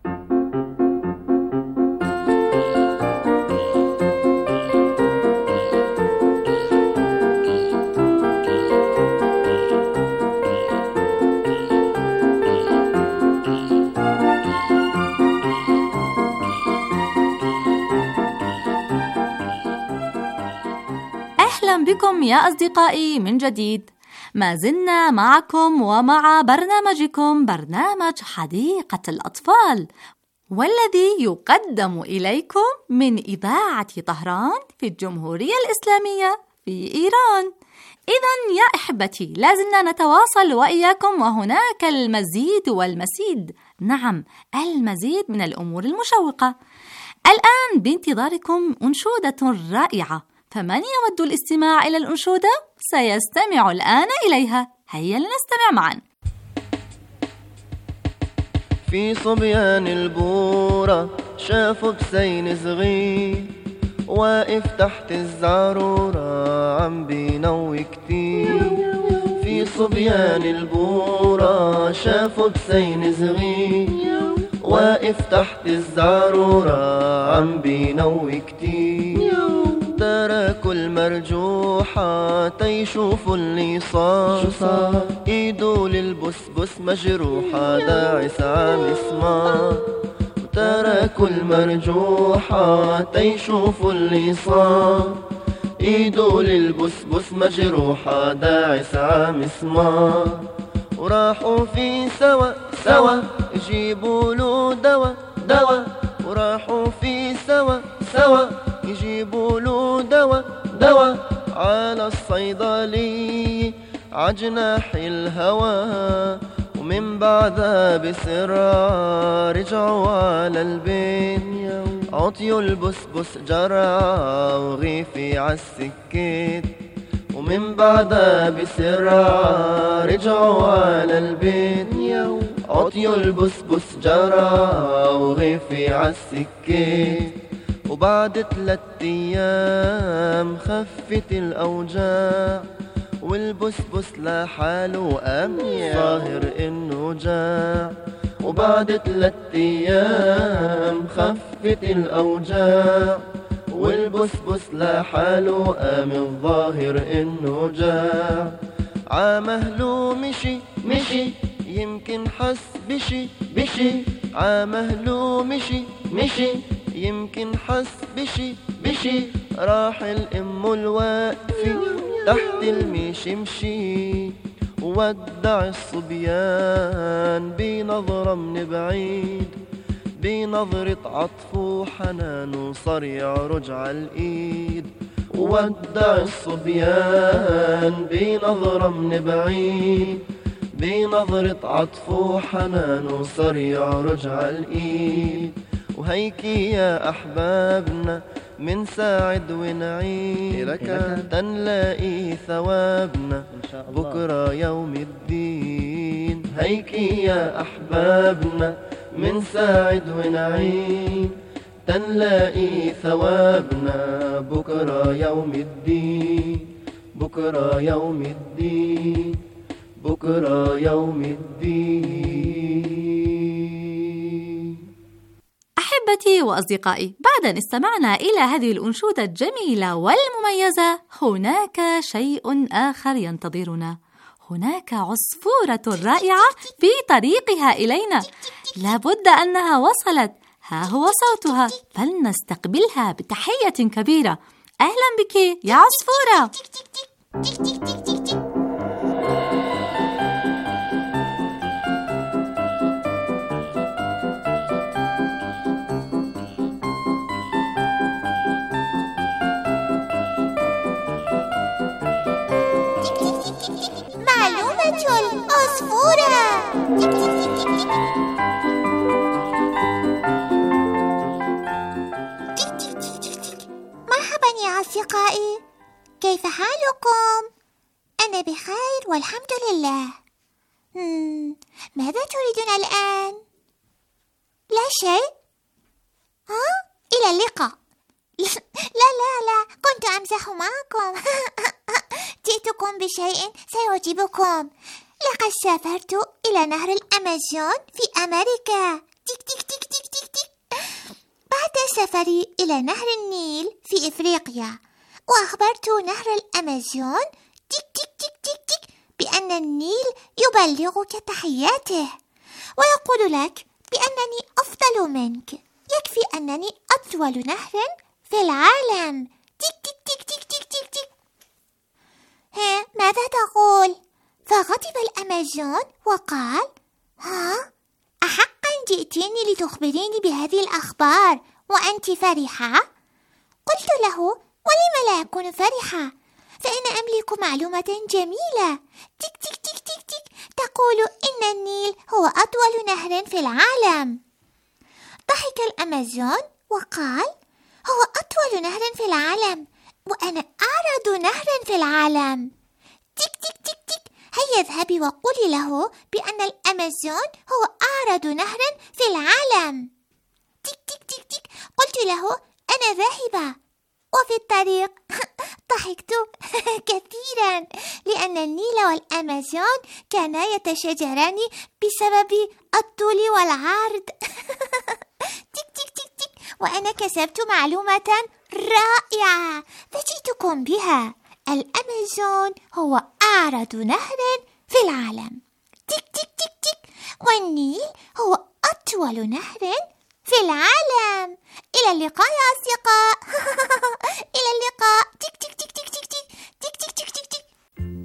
[SPEAKER 12] أهلا بكم يا أصدقائي من جديد. ما زلنا معكم ومع برنامجكم، برنامج حديقة الأطفال، والذي يقدم إليكم من إذاعة طهران في الجمهورية الإسلامية في إيران. إذن يا أحبتي، لازلنا نتواصل وإياكم، وهناك المزيد والمزيد، نعم المزيد من الأمور المشوقة. الآن بانتظاركم أنشودة رائعة، فمن يود الاستماع إلى الأنشودة سيستمع الآن إليها. هيا لنستمع معا.
[SPEAKER 15] في صبيان البورة شافوا بسين صغير واقف تحت الزعرورة عم بينوي كتير. في صبيان البورة شافوا بسين صغير واقف تحت الزعرورة عم بينوي كتير. تركوا المرجوحة تيشوفوا اللي صار، ايدو للبسبس مجروحة داعس عم يسمع. تركوا المرجوحة تيشوفوا اللي صار، ايدو للبسبس مجروحة داعس عم يسمع. وراحوا في سوا يجيبوا له دوا، وراحوا في سوا يجيبوا له دوا على الصيدلية عجناح الهوى. ومن بعدها بسرعة رجعوا على البيت، عطيوا البسبس جرعة وغيفي عالسكيت. ومن بعدها بسرعة رجعوا على البيت، عطيوا البسبس جرعة وغيفي عالسكيت. وبعد 3 أيام خفت الأوجاع، والبسبس لحاله قام ظاهر إنه جاع. وبعد 3 أيام خفت الأوجاع، والبسبس لحاله قام الظاهر إنه جاع. عامهلو مشي يمكن حس بشي، عامهلو مشي يمكن حس بشي. راح الأم الواقفة تحت المشمشي، وودع الصبيان بنظرة من بعيد، بنظرة عطف وحنان وصار يعرج عالإيد. وودع الصبيان بنظرة من بعيد، بنظرة عطف وحنان وصار يعرج عالإيد. وهيك يا أحبابنا من ساعد ونعين لك تنلاقي ثوابنا بكرة يوم الدين. هيك يا أحبابنا من ساعد ونعين تنلاقي ثوابنا بكرة يوم الدين. بكرة يوم الدين. بكرة يوم الدين.
[SPEAKER 12] أحبتي وأصدقائي، بعد أن استمعنا إلى هذه الأنشودة الجميلة والمميزة، هناك شيء آخر ينتظرنا. هناك عصفورة رائعة في طريقها إلينا، لابد أنها وصلت. ها هو صوتها، فلنستقبلها بتحية كبيرة. أهلا بك يا عصفورة.
[SPEAKER 9] معلومة العصفورة. مرحبا يا أصدقائي، كيف حالكم؟ أنا بخير والحمد لله. ماذا تريدون الآن؟ لا شيء؟ إلى اللقاء. لا كنت أمزح معكم. جئتكم بشيء سيعجبكم. لقد سافرت إلى نهر الأمازون في أمريكا. تيك تيك تيك تيك تيك تيك. بعد سفري إلى نهر النيل في إفريقيا، وأخبرت نهر الأمازون تيك تيك تيك تيك تيك بأن النيل يبلغك تحياته، ويقول لك بأنني أفضل منك. يكفي أنني أطول نهر في العالم. تيك تيك تيك تيك تيك تيك تيك. ماذا تقول؟ فغضب الأمازون وقال: أحقا جئتيني لتخبريني بهذه الأخبار وأنت فرحة؟ قلت له: ولم لا أكون فرحة؟ فأنا أملك معلومة جميلة. تيك تيك تيك تيك تيك تقول إن النيل هو أطول نهر في العالم. ضحك الأمازون وقال: هو أطول نهر في العالم، وأنا أعرض نهر في العالم. تيك تيك تيك تيك. هيا اذهبي وقولي له بأن الأمازون هو أعرض نهر في العالم. تيك تيك تيك تيك. قلت له: أنا ذاهبة. وفي الطريق ضحكت كثيرا، لأن النيل والأمازون كانا يتشاجران بسبب الطول والعرض. تيك تيك تيك تيك. وأنا كسبت معلومة رائعة فجئتكم بها. الأمازون هو أعرض نهر في العالم. تيك تيك تيك تيك. والنيل هو أطول نهر في العالم. إلى اللقاء يا أصدقاء. إلى اللقاء. تيك تيك تيك تيك تيك تيك تيك تيك تيك تيك تيك.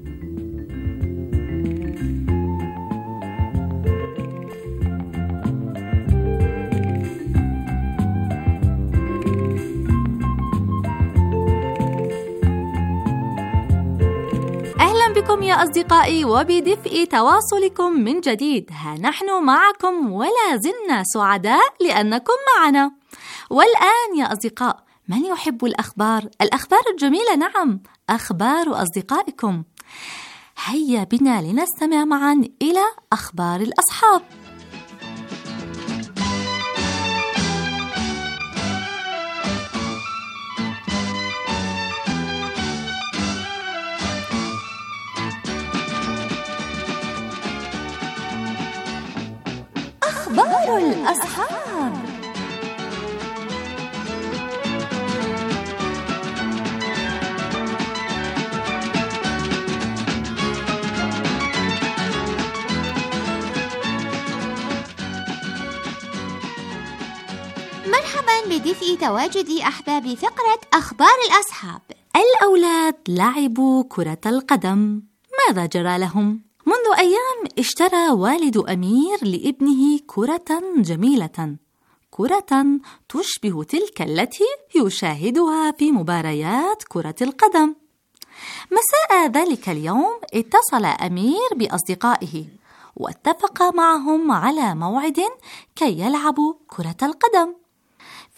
[SPEAKER 12] أهلا بكم يا أصدقائي، وبدفء تواصلكم من جديد. ها نحن معكم ولا زلنا سعداء لأنكم معنا. والآن يا أصدقاء، من يحب الأخبار الجميلة؟ نعم، أخبار أصدقائكم. هيا بنا لنستمع معا إلى أخبار الأصحاب. أخبار الأصحاب.
[SPEAKER 9] مرحبا بدفء تواجد أحباب فقرة أخبار الأصحاب.
[SPEAKER 12] الأولاد لعبوا كرة القدم. ماذا جرى لهم؟ منذ أيام اشترى والد أمير لابنه كرة جميلة، كرة تشبه تلك التي يشاهدها في مباريات كرة القدم. مساء ذلك اليوم اتصل أمير بأصدقائه واتفق معهم على موعد كي يلعبوا كرة القدم.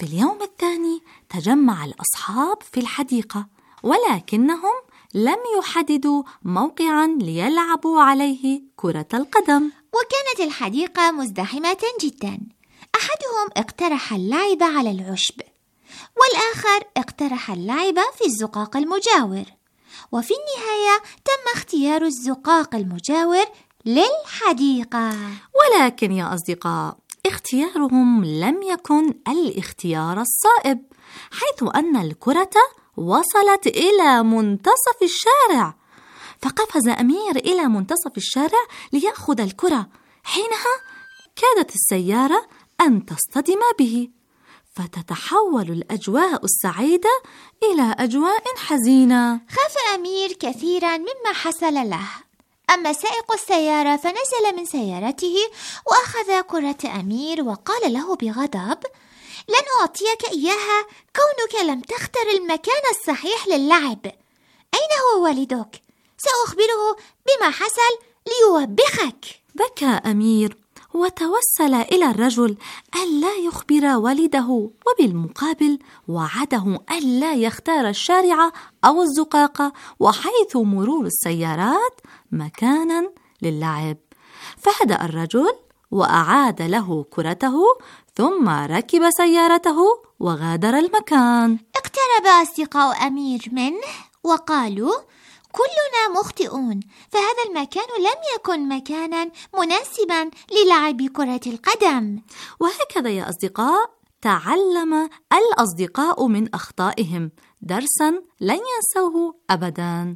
[SPEAKER 12] في اليوم الثاني تجمع الأصحاب في الحديقة، ولكنهم لم يحددوا موقعا ليلعبوا عليه كرة القدم.
[SPEAKER 9] وكانت الحديقة مزدحمة جدا. أحدهم اقترح اللعب على العشب، والآخر اقترح اللعب في الزقاق المجاور، وفي النهاية تم اختيار الزقاق المجاور للحديقة.
[SPEAKER 12] ولكن يا أصدقاء، اختيارهم لم يكن الاختيار الصائب، حيث أن الكرة وصلت إلى منتصف الشارع، فقفز أمير إلى منتصف الشارع ليأخذ الكرة. حينها كادت السيارة أن تصطدم به، فتتحول الأجواء السعيدة إلى أجواء حزينة.
[SPEAKER 9] خاف أمير كثيرا مما حصل له. أما سائق السيارة فنزل من سيارته وأخذ كرة أمير وقال له بغضب: لن أعطيك إياها كونك لم تختر المكان الصحيح للعب. أين هو والدك؟ سأخبره بما حصل ليوبخك.
[SPEAKER 12] بكى أمير وتوسل إلى الرجل ألا يخبر والده، وبالمقابل وعده ألا يختار الشارع أو الزقاق وحيث مرور السيارات مكانا للعب. فهدأ الرجل وأعاد له كرته، ثم ركب سيارته وغادر المكان.
[SPEAKER 9] اقترب أصدقاء أمير منه وقالوا: كلنا مخطئون، فهذا المكان لم يكن مكانا مناسبا للعب كرة القدم.
[SPEAKER 12] وهكذا يا أصدقاء تعلم الأصدقاء من أخطائهم درسا لن ينسوه أبدا.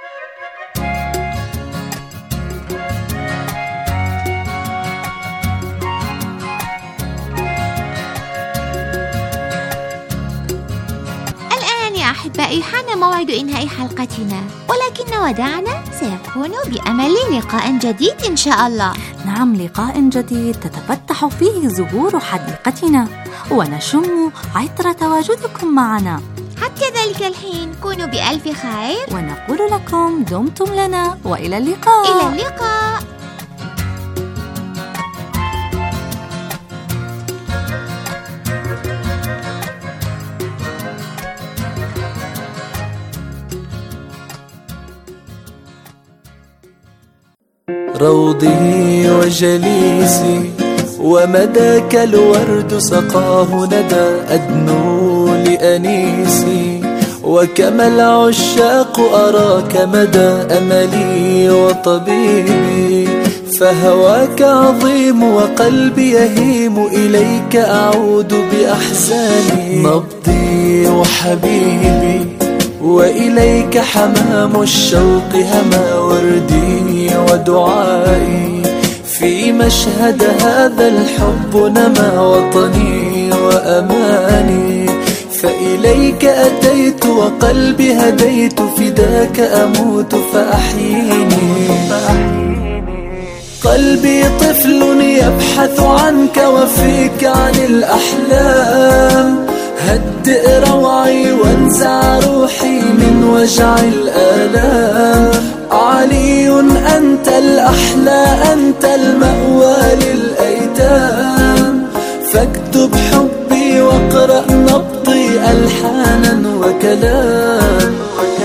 [SPEAKER 9] أحبائي، حان موعد إنهاء حلقتنا، ولكن وداعنا سيكون بأمل لقاء جديد إن شاء الله.
[SPEAKER 12] نعم، لقاء جديد تتفتح فيه زهور حديقتنا ونشم عطر تواجدكم معنا.
[SPEAKER 9] حتى ذلك الحين كونوا بألف خير،
[SPEAKER 12] ونقول لكم دمتم لنا وإلى اللقاء.
[SPEAKER 9] إلى اللقاء.
[SPEAKER 16] روضي وجليسي ومداك الورد سقاه ندى، أدنو لأنيسي وكما العشاق أراك مدى أملي وطبيبي، فهواك عظيم وقلبي يهيم إليك أعود بأحزاني، نبضي وحبيبي وإليك حمام الشوق هما وردي ودعائي، في مشهد هذا الحب نما وطني وأماني، فإليك أتيت وقلبي هديت، فداك أموت فأحييني. قلبي طفل يبحث عنك وفيك عن الأحلام، هدئ روعي وانزع روحي من وجع الآلام، علي أنت الأحلى أنت المأوى للأيتام، فاكتب حبي واقرأ نبضي ألحانا وكلام.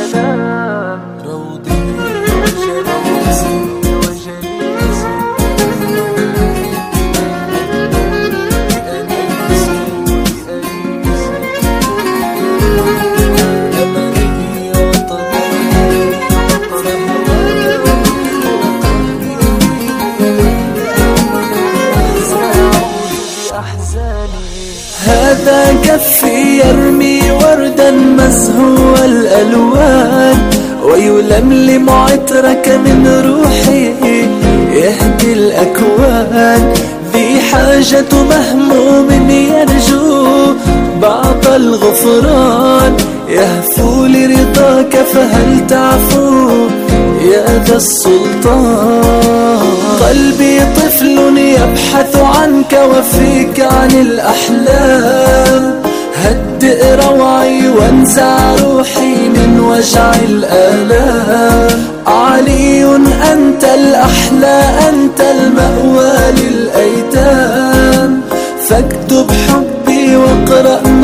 [SPEAKER 16] هذا كفي يرمي وردا مزهو الألوان، ويلملم عطرك من روحي يهدي الأكوان، ذي حاجة مهموم يرجو بعض الغفران، يهفو لرضاك فهل تعفو يا ذا السلطان. قلبي طفل يبحث عنك وفيك عن الأحلام، هدئ روعي وانزع روحي من وجع الآلام، علي أنت الأحلى أنت المأوى للأيتام، فاكتب حبي واقرأ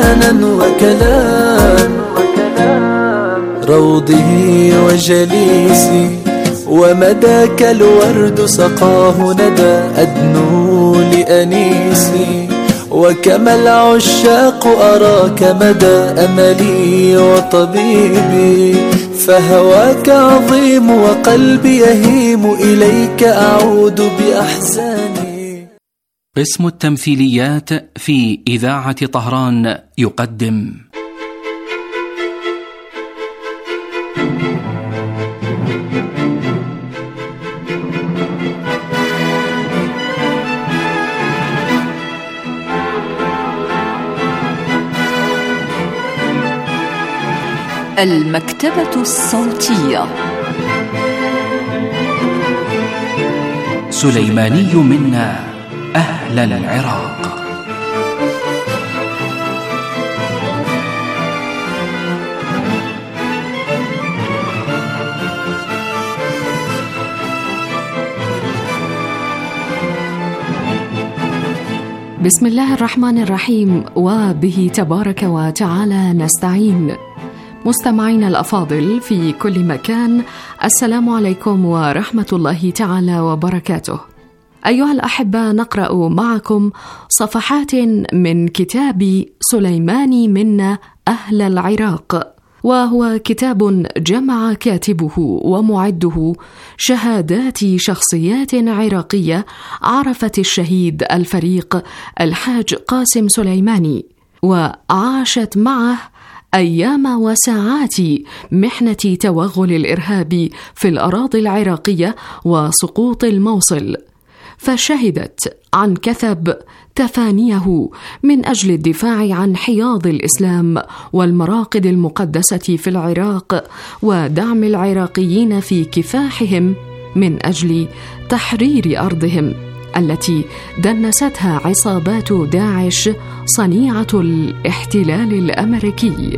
[SPEAKER 16] إحسانا وكلام روضه وجليسي ومداك الورد سقاه ندى أدنو لأنيسي وكما العشاق أراك مدى أملي وطبيبي فهواك عظيم وقلبي يهيم إليك أعود بأحزاني.
[SPEAKER 17] قسم التمثيليات في إذاعة طهران يقدم
[SPEAKER 18] المكتبة الصوتية.
[SPEAKER 17] سليماني منا أهل العراق.
[SPEAKER 19] بسم الله الرحمن الرحيم، وبه تبارك وتعالى نستعين. مستمعين الأفاضل في كل مكان، السلام عليكم ورحمة الله تعالى وبركاته. أيها الأحبة، نقرأ معكم صفحات من كتاب سليماني منا أهل العراق، وهو كتاب جمع كاتبه ومعده شهادات شخصيات عراقية عرفت الشهيد الفريق الحاج قاسم سليماني، وعاشت معه أيام وساعات محنة توغل الإرهاب في الأراضي العراقية وسقوط الموصل، فشهدت عن كثب تفانيه من أجل الدفاع عن حياض الإسلام والمراقد المقدسة في العراق، ودعم العراقيين في كفاحهم من أجل تحرير أرضهم التي دنستها عصابات داعش صنيعة الاحتلال الأمريكي.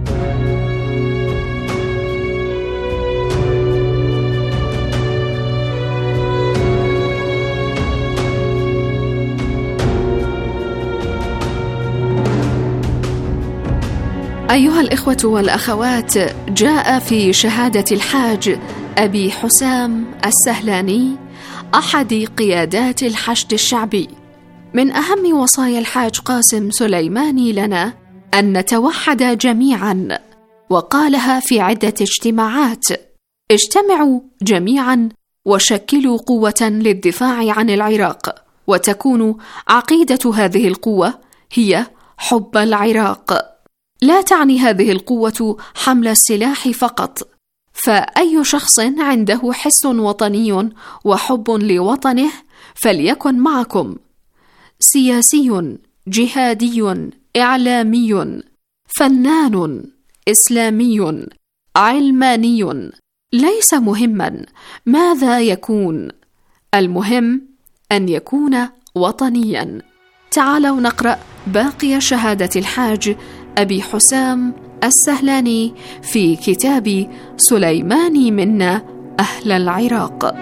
[SPEAKER 19] أيها الإخوة والأخوات، جاء في شهادة الحاج أبي حسام السهلاني أحد قيادات الحشد الشعبي من أهم وصايا الحاج قاسم سليماني لنا أن نتوحد جميعا، وقالها في عدة اجتماعات: اجتمعوا جميعا وشكلوا قوة للدفاع عن العراق، وتكون عقيدة هذه القوة هي حب العراق. لا تعني هذه القوة حمل السلاح فقط، فأي شخص عنده حس وطني وحب لوطنه فليكن معكم، سياسي، جهادي، إعلامي، فنان، إسلامي، علماني، ليس مهما ماذا يكون، المهم أن يكون وطنيا. تعالوا نقرأ باقي شهادة الحاج أبي حسام السهلاني في كتاب سليماني منا أهل العراق.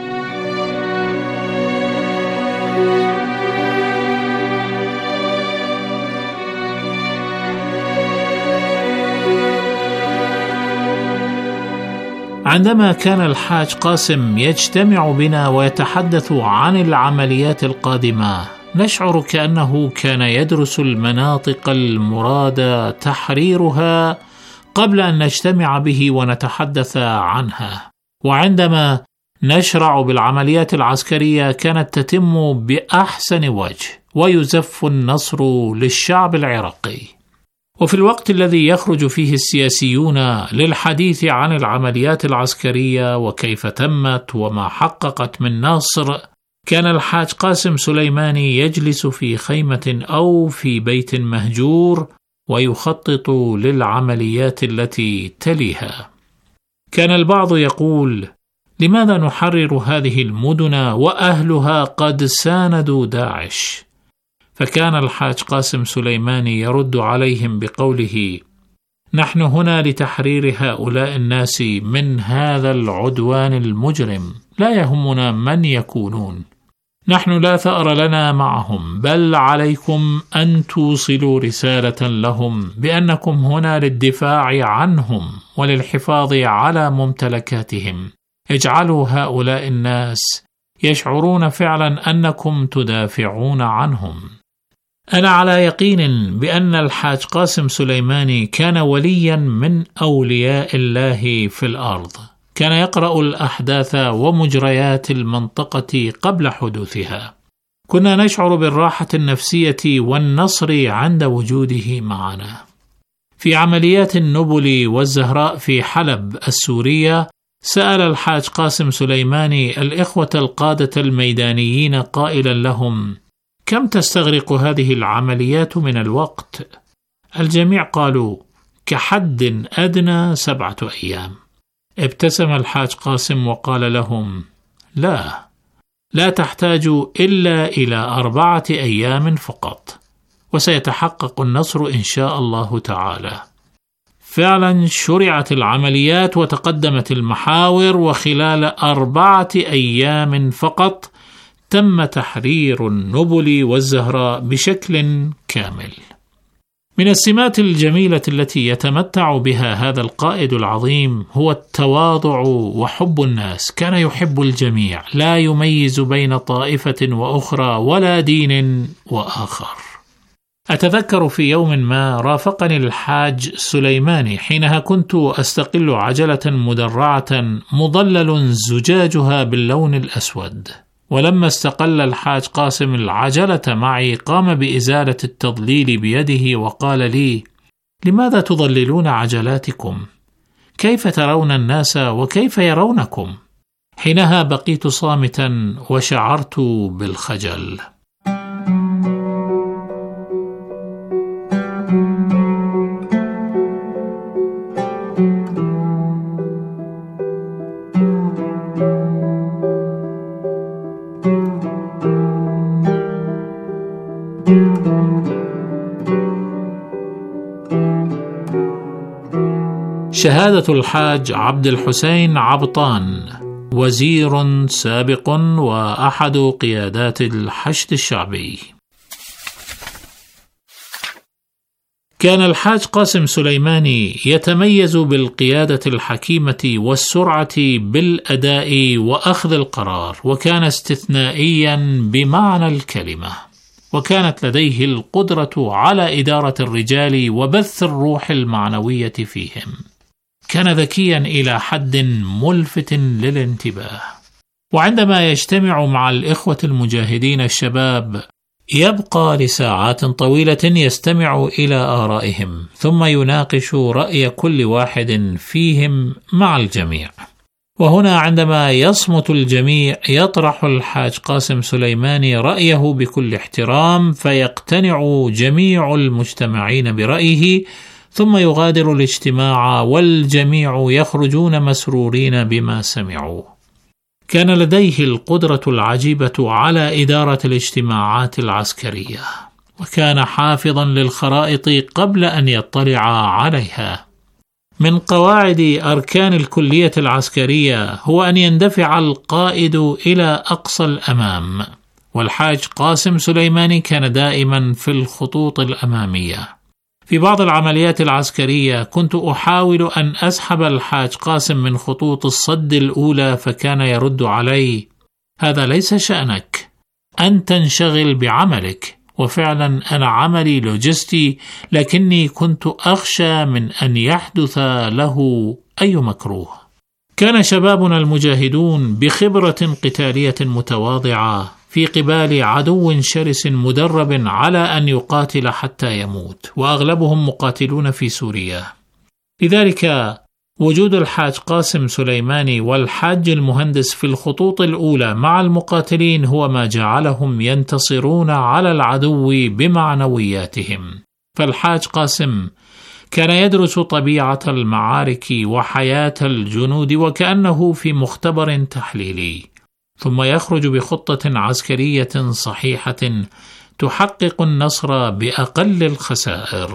[SPEAKER 20] عندما كان الحاج قاسم يجتمع بنا ويتحدث عن العمليات القادمة، نشعر كأنه كان يدرس المناطق المراد تحريرها قبل أن نجتمع به ونتحدث عنها. وعندما نشرع بالعمليات العسكرية كانت تتم بأحسن وجه ويزف النصر للشعب العراقي. وفي الوقت الذي يخرج فيه السياسيون للحديث عن العمليات العسكرية وكيف تمت وما حققت من نصر، كان الحاج قاسم سليماني يجلس في خيمة أو في بيت مهجور ويخطط للعمليات التي تليها. كان البعض يقول: لماذا نحرر هذه المدن وأهلها قد ساندوا داعش؟ فكان الحاج قاسم سليماني يرد عليهم بقوله: نحن هنا لتحرير هؤلاء الناس من هذا العدوان المجرم، لا يهمنا من يكونون، نحن لا ثأر لنا معهم، بل عليكم أن توصلوا رسالة لهم بأنكم هنا للدفاع عنهم وللحفاظ على ممتلكاتهم. اجعلوا هؤلاء الناس يشعرون فعلا أنكم تدافعون عنهم. أنا على يقين بأن الحاج قاسم سليماني كان وليا من أولياء الله في الأرض، كان يقرأ الأحداث ومجريات المنطقة قبل حدوثها. كنا نشعر بالراحة النفسية والنصر عند وجوده معنا. في عمليات النبل والزهراء في حلب السورية، سأل الحاج قاسم سليماني الإخوة القادة الميدانيين قائلا لهم: كم تستغرق هذه العمليات من الوقت؟ الجميع قالوا: كحد أدنى 7 أيام. ابتسم الحاج قاسم وقال لهم: لا تحتاج إلا إلى 4 أيام فقط، وسيتحقق النصر إن شاء الله تعالى. فعلا شرعت العمليات وتقدمت المحاور، وخلال 4 أيام فقط تم تحرير النبل والزهراء بشكل كامل. من السمات الجميلة التي يتمتع بها هذا القائد العظيم هو التواضع وحب الناس. كان يحب الجميع، لا يميز بين طائفة وأخرى ولا دين وآخر. أتذكر في يوم ما رافقني الحاج سليماني حينها كنت أستقل عجلة مدرعة مضلل زجاجها باللون الأسود، ولما استقل الحاج قاسم العجلة معي قام بإزالة التضليل بيده وقال لي: لماذا تضللون عجلاتكم؟ كيف ترون الناس وكيف يرونكم؟ حينها بقيت صامتا وشعرت بالخجل. شهادة الحاج عبد الحسين عبطان، وزير سابق وأحد قيادات الحشد الشعبي. كان الحاج قاسم سليماني يتميز بالقيادة الحكيمة والسرعة بالأداء وأخذ القرار، وكان استثنائيا بمعنى الكلمة، وكانت لديه القدرة على إدارة الرجال وبث الروح المعنوية فيهم. كان ذكيا إلى حد ملفت للانتباه، وعندما يجتمع مع الإخوة المجاهدين الشباب يبقى لساعات طويلة يستمع إلى آرائهم، ثم يناقش رأي كل واحد فيهم مع الجميع. وهنا عندما يصمت الجميع يطرح الحاج قاسم سليماني رأيه بكل احترام، فيقتنع جميع المجتمعين برأيه، ثم يغادر الاجتماع والجميع يخرجون مسرورين بما سمعوا. كان لديه القدرة العجيبة على إدارة الاجتماعات العسكرية، وكان حافظا للخرائط قبل أن يطلع عليها. من قواعد أركان الكلية العسكرية هو أن يندفع القائد إلى أقصى الأمام، والحاج قاسم سليماني كان دائما في الخطوط الأمامية. في بعض العمليات العسكرية كنت أحاول أن أسحب الحاج قاسم من خطوط الصد الأولى، فكان يرد علي: هذا ليس شأنك، أن تنشغل بعملك. وفعلا أنا عملي لوجستي، لكني كنت أخشى من أن يحدث له أي مكروه. كان شبابنا المجاهدون بخبرة قتالية متواضعة في قبال عدو شرس مدرب على أن يقاتل حتى يموت، وأغلبهم مقاتلون في سوريا. لذلك وجود الحاج قاسم سليماني والحاج المهندس في الخطوط الأولى مع المقاتلين هو ما جعلهم ينتصرون على العدو بمعنوياتهم. فالحاج قاسم كان يدرس طبيعة المعارك وحياة الجنود وكأنه في مختبر تحليلي، ثم يخرج بخطة عسكرية صحيحة تحقق النصر بأقل الخسائر.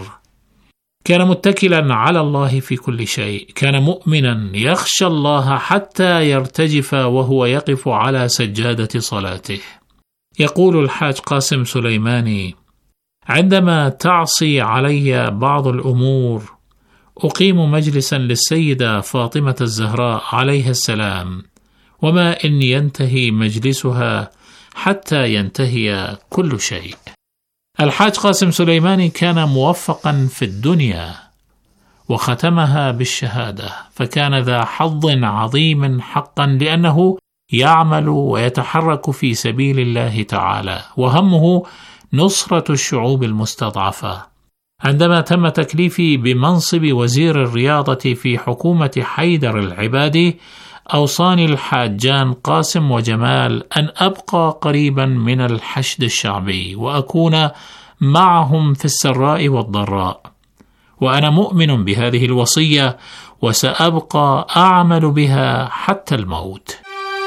[SPEAKER 20] كان متكلا على الله في كل شيء، كان مؤمنا يخشى الله حتى يرتجف وهو يقف على سجادة صلاته. يقول الحاج قاسم سليماني: عندما تعصي علي بعض الأمور أقيم مجلسا للسيدة فاطمة الزهراء عليها السلام، وما إن ينتهي مجلسها حتى ينتهي كل شيء. الحاج قاسم سليماني كان موفقا في الدنيا وختمها بالشهادة، فكان ذا حظ عظيم حقا، لأنه يعمل ويتحرك في سبيل الله تعالى، وهمه نصرة الشعوب المستضعفة. عندما تم تكليفي بمنصب وزير الرياضة في حكومة حيدر العبادي، أوصاني الحاجان قاسم وجمال أن أبقى قريبا من الحشد الشعبي وأكون معهم في السراء والضراء، وأنا مؤمن بهذه الوصية وسأبقى أعمل بها حتى الموت.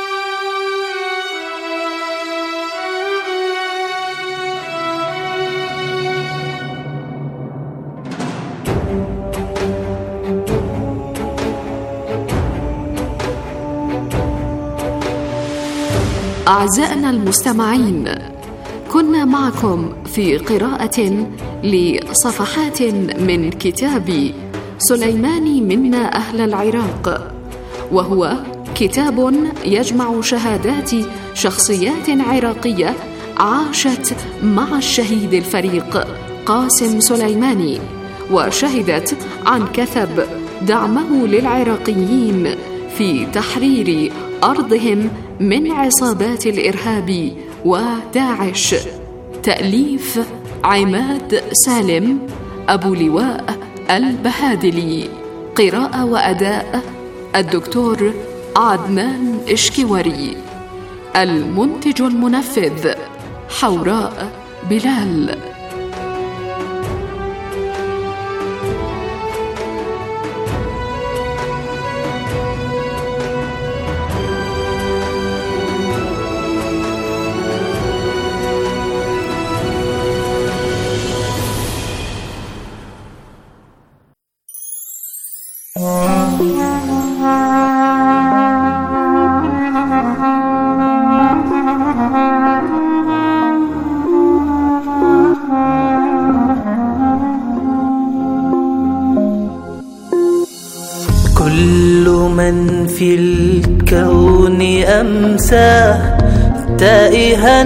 [SPEAKER 19] أعزائنا المستمعين، كنا معكم في قراءة لصفحات من كتاب سليماني منا أهل العراق، وهو كتاب يجمع شهادات شخصيات عراقية عاشت مع الشهيد الفريق قاسم سليماني، وشهدت عن كثب دعمه للعراقيين في تحرير أرضهم من عصابات الإرهاب وداعش. تأليف عماد سالم، أبو لواء البهادلي. قراءة وأداء الدكتور عدنان إشكوري. المنتج المنفذ حوراء بلال.
[SPEAKER 16] كل من في الكون أمسى تائها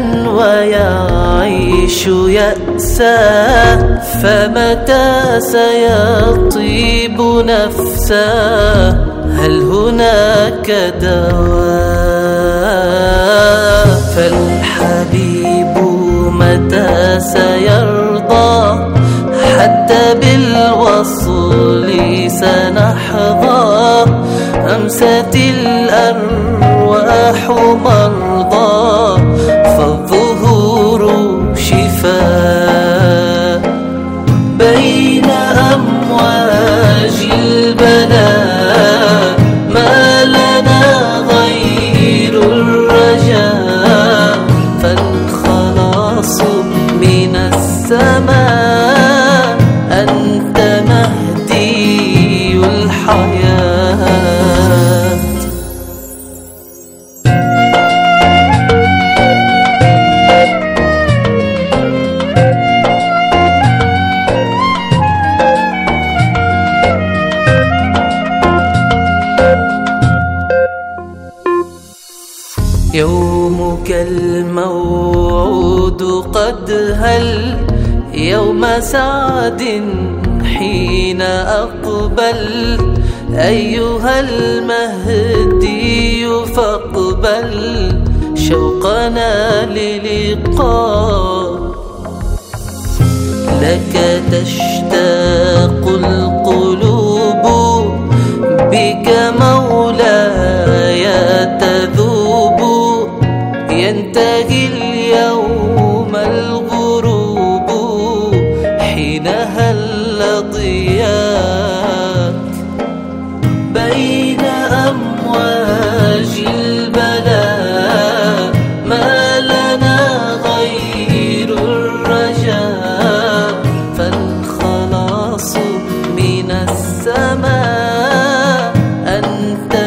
[SPEAKER 16] ويعيش يأسى، فمتى سيطيب نفسا؟ هل هناك دواء؟ فالحبيب متى سيرضى؟ حتى بالوصل سنحظى. أمست الأرواح مرضى، فالظهور شفاء. بين أمواج البلاء ما لنا غير الرجاء، فالخلاص من السماء أنت مهدي الحياة. يومك الموعود قد هل، يوم سعد حين أقبل. أيها المهدي فاقبل شوقنا للقاء. لك تشتاق القلوب، بك مولاي تذوب. ينتهي اليوم الغروب، حينها ضياك. بين أمواج البلاء ما لنا غير الرجاء، فالخلاص من السماء أنت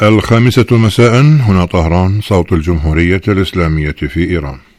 [SPEAKER 1] 5 مساء، هنا طهران، صوت الجمهورية الإسلامية في إيران.